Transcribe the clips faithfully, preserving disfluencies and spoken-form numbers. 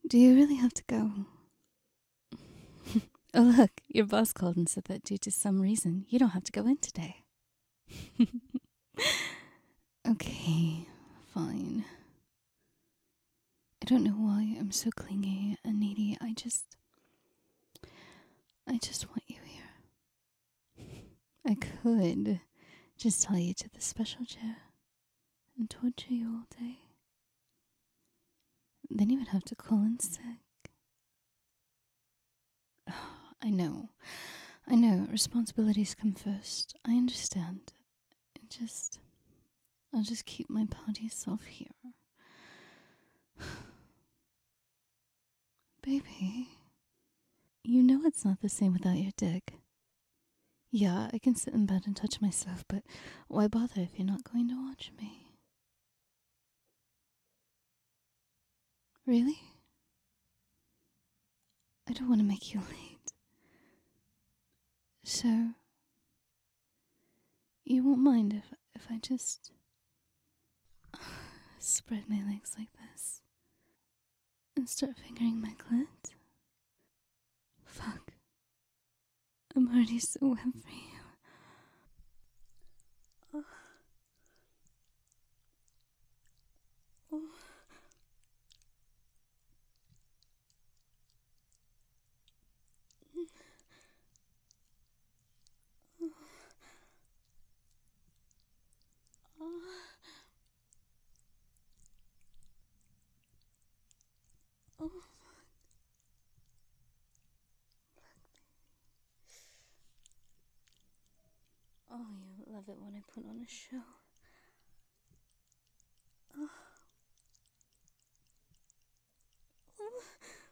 Do you really have to go? Oh, look, your boss called and said that due to some reason, you don't have to go in today. Okay, fine. I don't know why I'm so clingy and needy. I just. I just want you here. I could just tie you to the special chair and torture you all day. Then you would have to call in sick. I know. I know. Responsibilities come first. I understand. It just. I'll just keep my party self here. Baby. You know it's not the same without your dick. Yeah, I can sit in bed and touch myself, but why bother if you're not going to watch me? Really? I don't want to make you late. So, you won't mind if, if I just spread my legs like this and start fingering my clit? Fuck. I'm already so wet for you. Oh. Oh. Oh. Oh. Oh, you love it when I put on a show. Oh. Oh.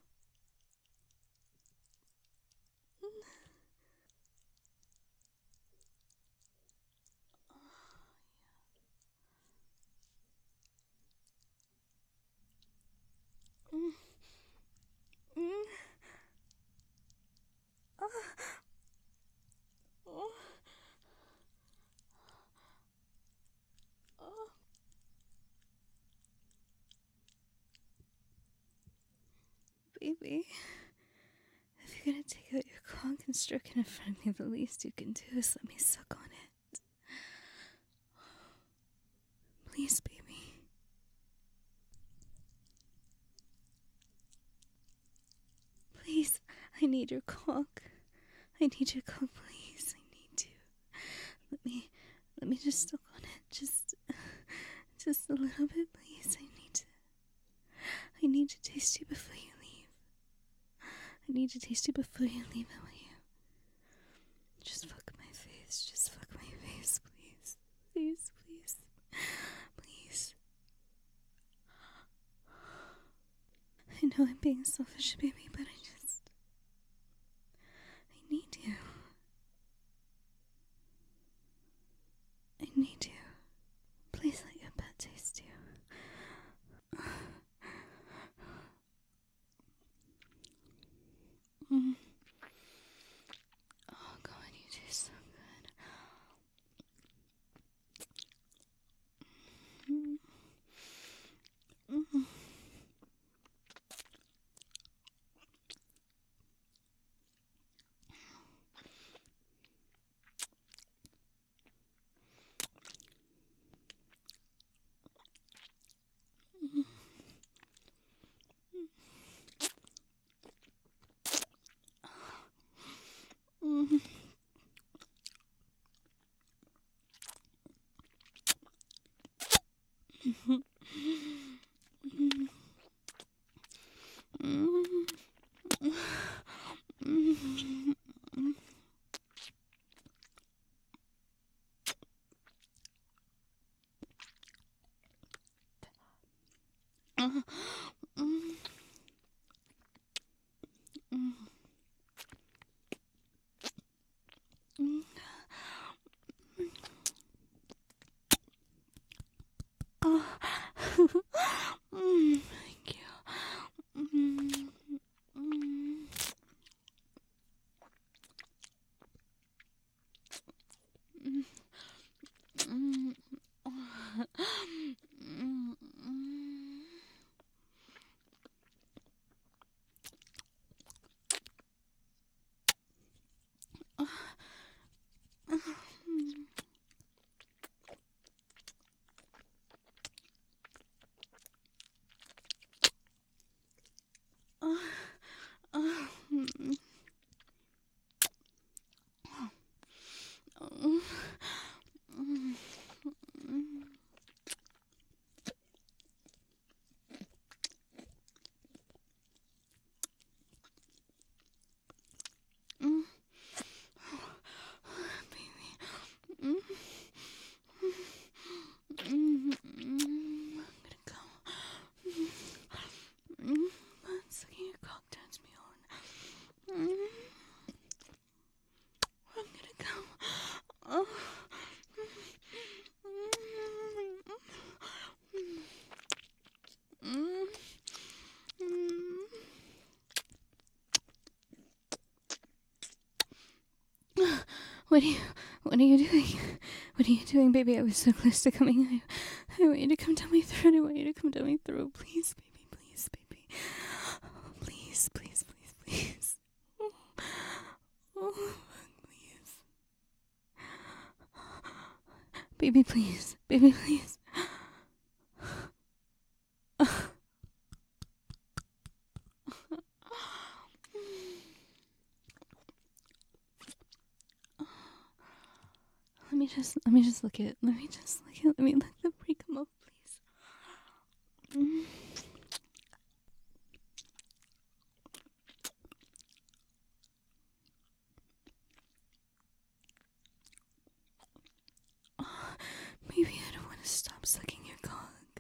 Mm. Mm. Oh. Oh. Oh. Baby, if you're gonna take out your cock and stroke it in front of me, the least you can do is let me suck on it. Please, baby. Please, I need your cock. I need your cock, please. I need to. Let me, let me just suck on it. Just, just a little bit, please. I need to. I need to taste you before you leave. I need to taste you before you leave. How are you? Just fuck my face. Just fuck my face, please. Please, please. Please. I know I'm being selfish, baby, but I just. I need you. I need you. Please let your pet taste you. Mm. Oh god, you taste so good. Mm. Mm. What are you, what are you doing? What are you doing, baby? I was so close to coming. I, I want you to come down my throat. I want you to come down my throat. Please, baby, please, baby. Please, please, please, please. Oh, oh, please. Baby, please. Baby, please. Let me just, let me just look at, let me just look at, let me let the pre come up, please. Mm. Oh, maybe I don't want to stop sucking your cock.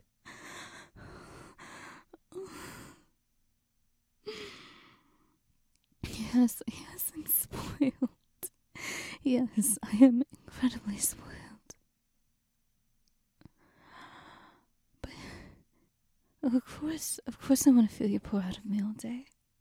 Yes, yes, I'm spoiled. Yes, I am incredibly spoiled. But, of course, of course I want to feel you pour out of me all day.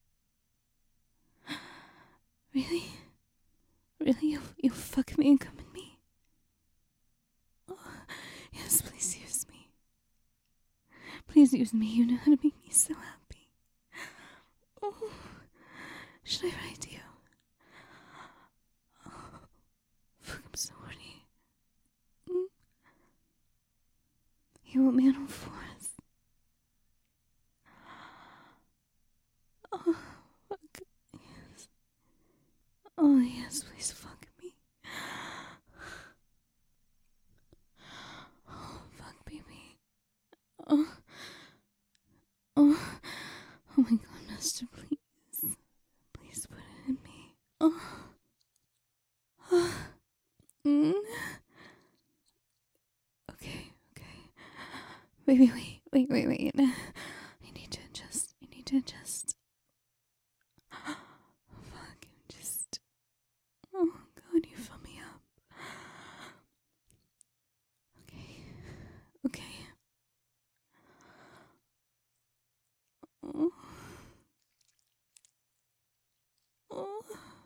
Really? Really? You'll, you'll fuck me and come in me? Oh, yes, please use me. Please use me. You know how to make me so happy. Oh, should I write you? Oh, fuck, I'm so horny. Mm. You want me on all fours? Oh, fuck. Yes. Oh, yes, please fuck me. Oh, fuck, baby. Oh. Oh. Oh my god, Master, please. Please put it in me. Oh. Oh. Mm. Okay, okay. Baby, wait, wait, wait, wait. I need to adjust. I need to adjust. Fuck, I'm just... Oh god, you fill me up. Okay, okay. Oh. Oh.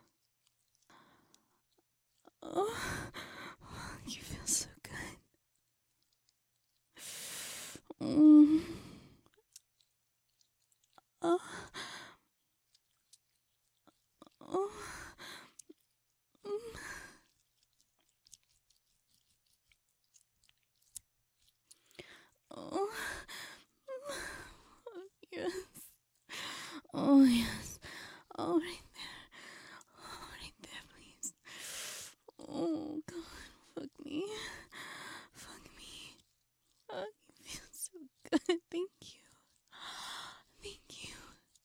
Oh. You feel so good. Mm. Oh. Oh. Mm. Oh. Yes. Oh, yes. Oh, right there. Oh, right there, please. Oh, God. Fuck me. Fuck me. Oh, you feel so good. Thank you. Thank you.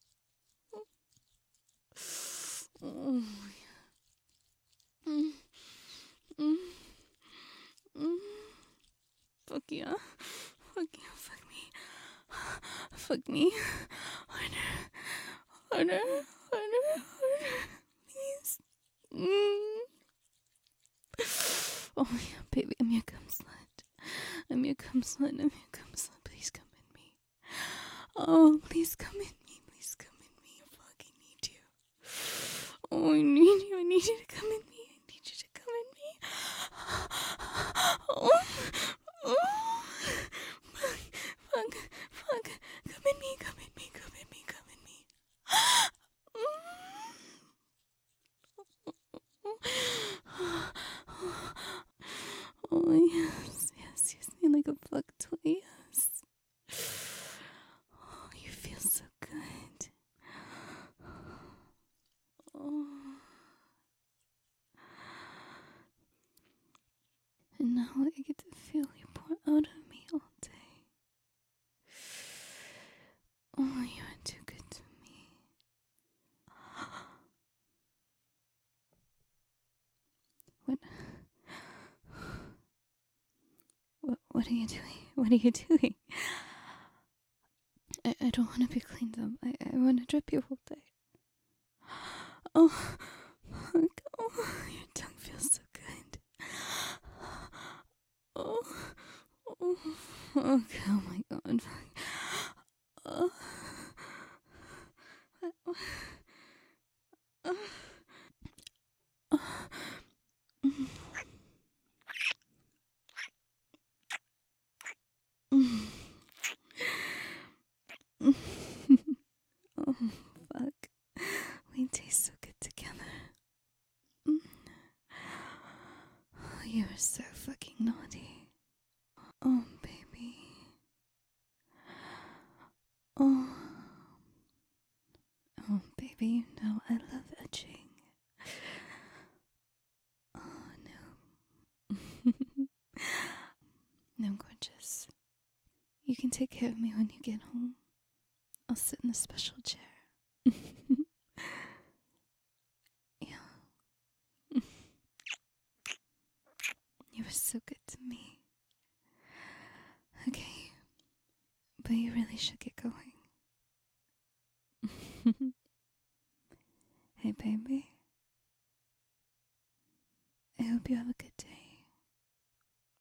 Oh, yeah. Mm. Mm. Mm. Fuck yeah. Fuck yeah. Fuck me. Fuck me. Harder. Harder. Harder. Harder. Please. Mm. Oh yeah, baby, I'm your cum slut. I'm your cum slut. I'm your cum slut. Please come in me. Oh, please come in me. Please come in me. I fucking need you. Oh, I need you. I need you to come in me. I need you to come in me. Oh, oh. Fuck, fuck, fuck. Come in me. Come in me. Come in me. Come in me. Oh, yes, yes, use me like a fuck toy, yes. Oh, you feel so good. Oh. And now I get to feel you pour out of me all day. Oh, you are too good to me. What? What, what are you doing? What are you doing? I, I don't want to be cleaned up. I, I want to drip you all day. Oh, fuck. Oh, your tongue feels so good. Oh, oh, okay, oh my god. Oh. Oh. baby, you know I love edging. Oh, no. No, gorgeous. You can take care of me when you get home. I'll sit in a special chair. Yeah. You were so good to me. Okay. But you really should get going. Hey, baby. I hope you have a good